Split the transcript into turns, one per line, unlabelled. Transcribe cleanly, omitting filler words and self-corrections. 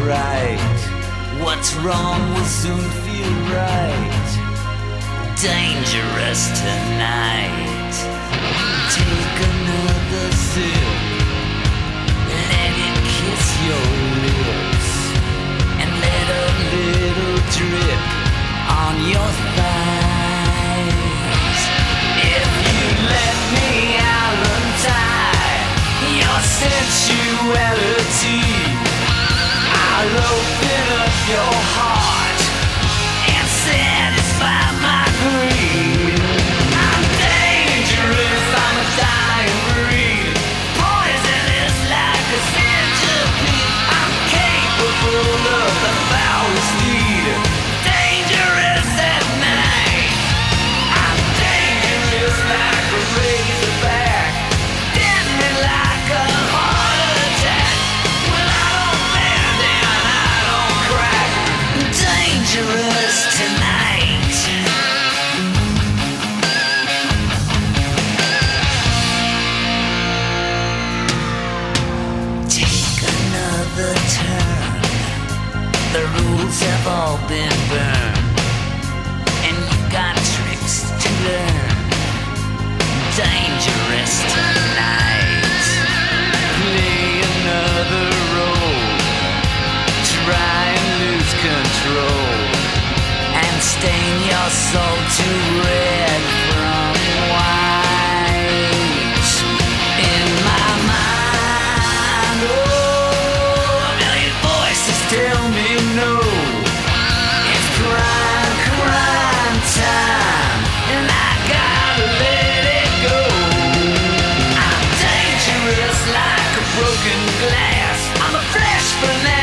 right. What's wrong will soon feel right. Dangerous tonight. Take another sip. Let it kiss your lips. And let a little drip on your thighs. If you let me out untie your sensuality, I'll open up your heart and satisfy my greed. I'm dangerous, I'm a dying breed. Poisonous like a centipede. I'm capable of the foulest deed. Dangerous at night. I'm dangerous like a razorback. Deadly like a heart attack. When I don't bend and I don't crack. Dangerous tonight. Take another turn. The rules have all been burned, and you got tricks to learn. Dangerous tonight. Play another role. Try and lose control, and stain your soul to red from white. In my mind, oh, a million voices tell me no. It's crime, crime time, and I gotta let it go. I'm dangerous like a broken glass. I'm a flesh fanatic.